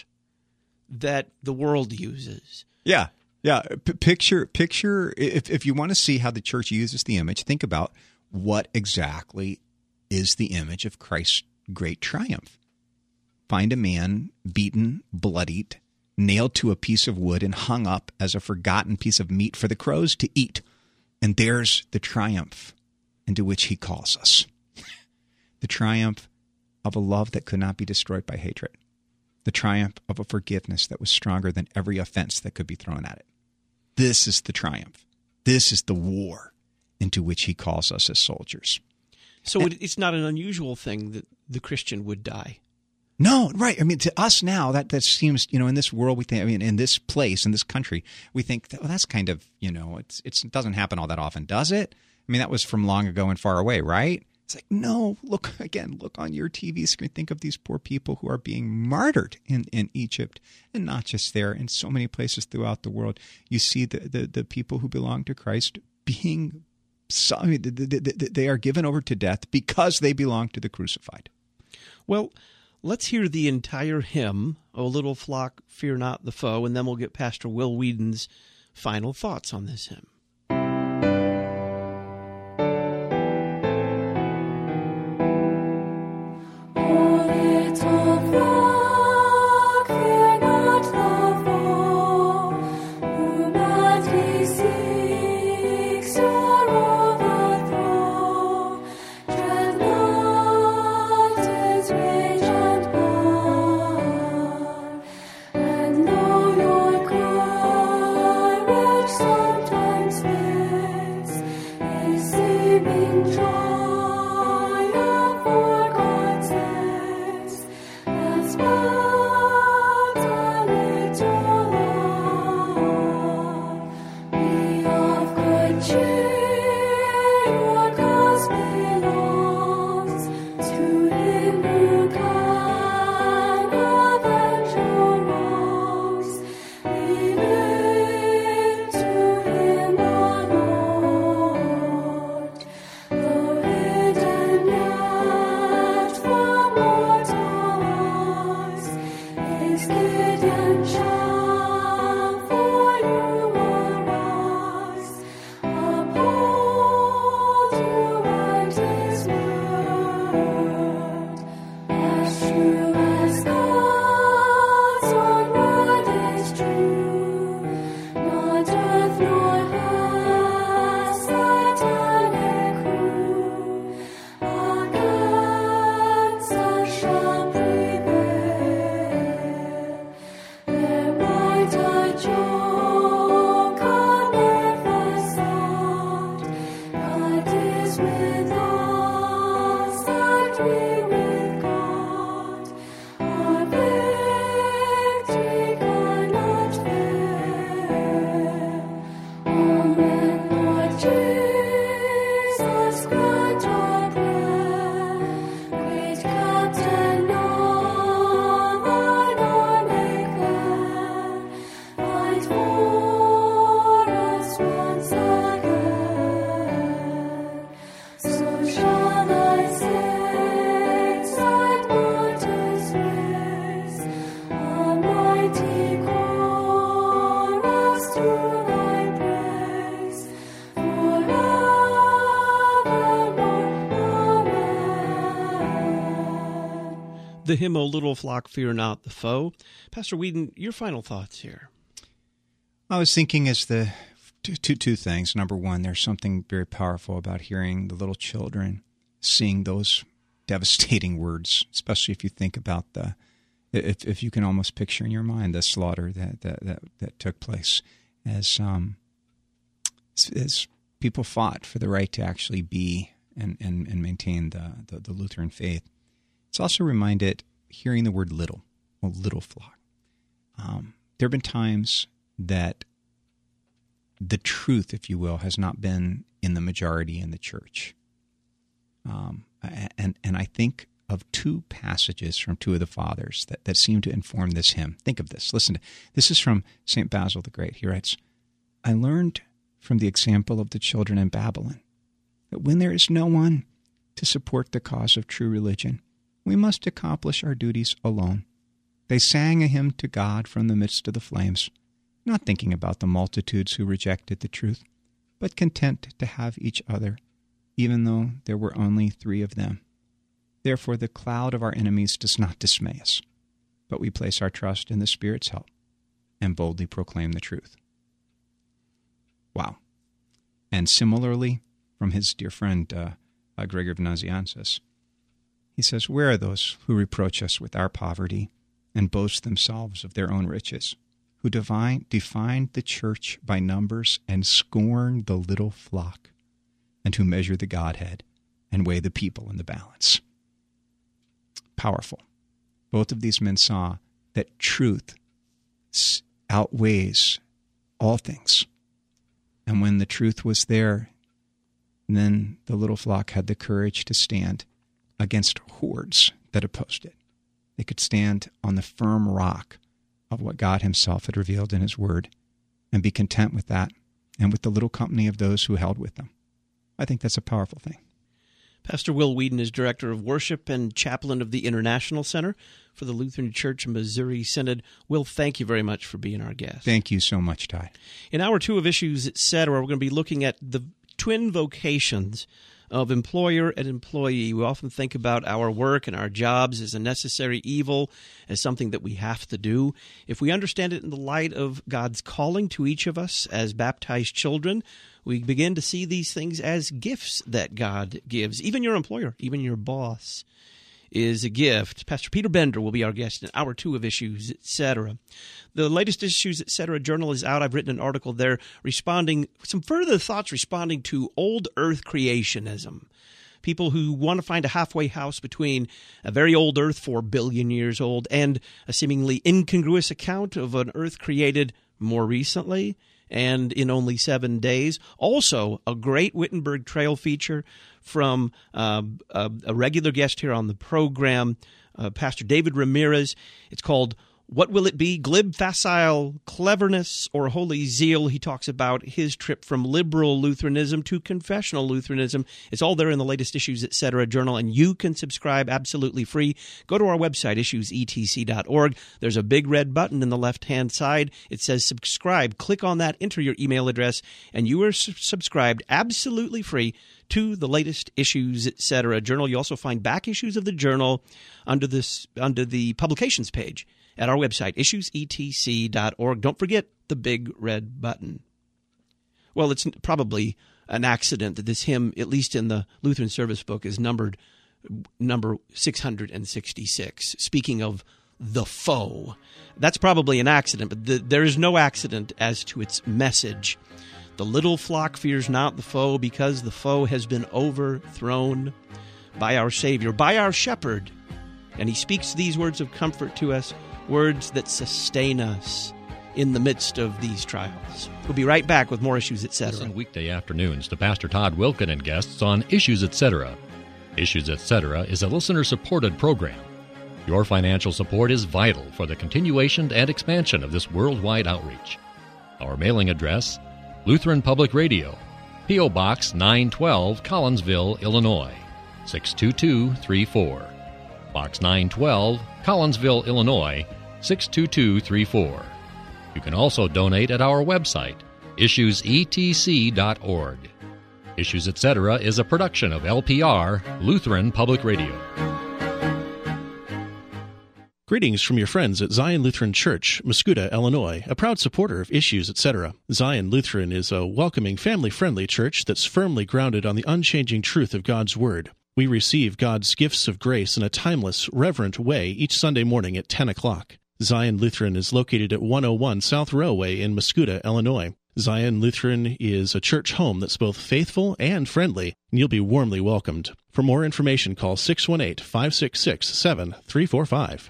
that the world uses. Yeah, yeah. P- picture, picture. If if you want to see how the church uses the image, think about what exactly is the image of Christ's great triumph. Find a man beaten, bloodied, nailed to a piece of wood, and hung up as a forgotten piece of meat for the crows to eat. And there's the triumph into which he calls us. The triumph of a love that could not be destroyed by hatred. The triumph of a forgiveness that was stronger than every offense that could be thrown at it. This is the triumph. This is the war into which he calls us as soldiers. So it, it's not an unusual thing that the Christian would die. No, right. I mean, to us now, that, that seems, you know, in this world, we think, I mean, in this place, in this country, we think, well, that's kind of, you know, it's, it's, it doesn't happen all that often, does it? I mean, that was from long ago and far away, right? It's like, no, look, again, look on your T V screen. Think of these poor people who are being martyred in, in Egypt, and not just there, in so many places throughout the world. You see the, the, the people who belong to Christ being, so, I mean, they are given over to death because they belong to the crucified. Well, let's hear the entire hymn, O Little Flock, Fear Not the Foe, and then we'll get Pastor Will Whedon's final thoughts on this hymn. Sometimes is with us, and we with God. Our victory cannot fail. Amen, Lord Jesus, grant our prayer. Great Captain of thine army clear, fight for us once again. So shall I sing Saint Martyr's praise, a mighty chorus to thy praise, forevermore. Amen. The hymn, O Little Flock, Fear Not the Foe. Pastor Whedon, your final thoughts here. I was thinking as the two, two, two things. Number one, there's something very powerful about hearing the little children sing those devastating words, especially if you think about the, if if you can almost picture in your mind the slaughter that that that, that took place as um as, as people fought for the right to actually be and and, and maintain the, the the Lutheran faith. It's also reminded hearing the word little, a little flock. Um, there have been times that the truth, if you will, has not been in the majority in the church. Um, and and I think of two passages from two of the fathers that, that seem to inform this hymn. Think of this. Listen to this is from Saint Basil the Great. He writes, I learned from the example of the children in Babylon that when there is no one to support the cause of true religion, we must accomplish our duties alone. They sang a hymn to God from the midst of the flames, not thinking about the multitudes who rejected the truth, but content to have each other, even though there were only three of them. Therefore the cloud of our enemies does not dismay us, but we place our trust in the Spirit's help and boldly proclaim the truth. Wow. And similarly, from his dear friend uh, uh, Gregor of Nazianzus, he says, where are those who reproach us with our poverty and boast themselves of their own riches, who divine, defined the church by numbers and scorn the little flock, and who measure the Godhead and weigh the people in the balance? Powerful. Both of these men saw that truth outweighs all things. And when the truth was there, then the little flock had the courage to stand against hordes that opposed it. They could stand on the firm rock of what God himself had revealed in his word and be content with that and with the little company of those who held with them. I think that's a powerful thing. Pastor Will Whedon is Director of Worship and Chaplain of the International Center for the Lutheran Church Missouri Synod. Will, thank you very much for being our guest. Thank you so much, Ty. In hour two of Issues, et cetera, we're going to be looking at the twin vocations of employer and employee. We often think about our work and our jobs as a necessary evil, as something that we have to do. If we understand it in the light of God's calling to each of us as baptized children, we begin to see these things as gifts that God gives. Even your employer, even your boss is a gift. Pastor Peter Bender will be our guest in hour two of Issues, et cetera. The latest Issues, et cetera journal is out. I've written an article there responding, some further thoughts responding to old earth creationism. People who want to find a halfway house between a very old earth, four billion years old, and a seemingly incongruous account of an earth created more recently and in only seven days. Also, a great Wittenberg Trail feature from uh, a, a regular guest here on the program, uh, Pastor David Ramirez. It's called What Will It Be? Glib, Facile Cleverness, or Holy Zeal? He talks about his trip from liberal Lutheranism to confessional Lutheranism. It's all there in the latest Issues, et cetera journal, and you can subscribe absolutely free. Go to our website, issues e t c dot org. There's a big red button in the left-hand side. It says subscribe. Click on that, enter your email address, and you are su- subscribed absolutely free to the latest Issues, et cetera journal. You also find back issues of the journal under this under the publications page at our website, issues e t c dot org. Don't forget the big red button. Well, it's probably an accident that this hymn, at least in the Lutheran Service Book, is numbered number six hundred sixty-six, speaking of the foe. That's probably an accident, but the, there is no accident as to its message. The little flock fears not the foe, because the foe has been overthrown by our Savior, by our Shepherd. And he speaks these words of comfort to us, words that sustain us in the midst of these trials. We'll be right back with more Issues, et cetera. Listen weekday afternoons to Pastor Todd Wilken and guests on Issues, et cetera. Issues, et cetera is a listener-supported program. Your financial support is vital for the continuation and expansion of this worldwide outreach. Our mailing address, Lutheran Public Radio, P O. Box nine twelve, Collinsville, Illinois, six two two three four. Box nine twelve, Collinsville, Illinois, six two two three four. You can also donate at our website, issues e t c dot org. Issues, et cetera is a production of L P R, Lutheran Public Radio. Greetings from your friends at Zion Lutheran Church, Muscuda, Illinois, a proud supporter of Issues, et cetera. Zion Lutheran is a welcoming, family-friendly church that's firmly grounded on the unchanging truth of God's Word. We receive God's gifts of grace in a timeless, reverent way each Sunday morning at ten o'clock. Zion Lutheran is located at one oh one South Railway in Muscuda, Illinois. Zion Lutheran is a church home that's both faithful and friendly, and you'll be warmly welcomed. For more information, call six one eight, five six six, seven three four five.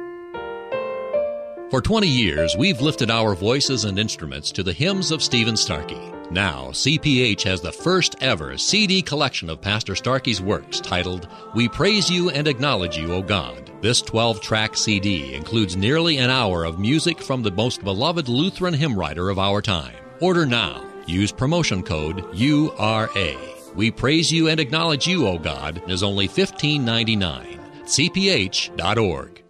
For twenty years, we've lifted our voices and instruments to the hymns of Stephen Starkey. Now, C P H has the first ever C D collection of Pastor Starkey's works titled, We Praise You and Acknowledge You, O God. This twelve-track C D includes nearly an hour of music from the most beloved Lutheran hymn writer of our time. Order now. Use promotion code U R A. We Praise You and Acknowledge You, O God is only fifteen ninety-nine. C P H dot org.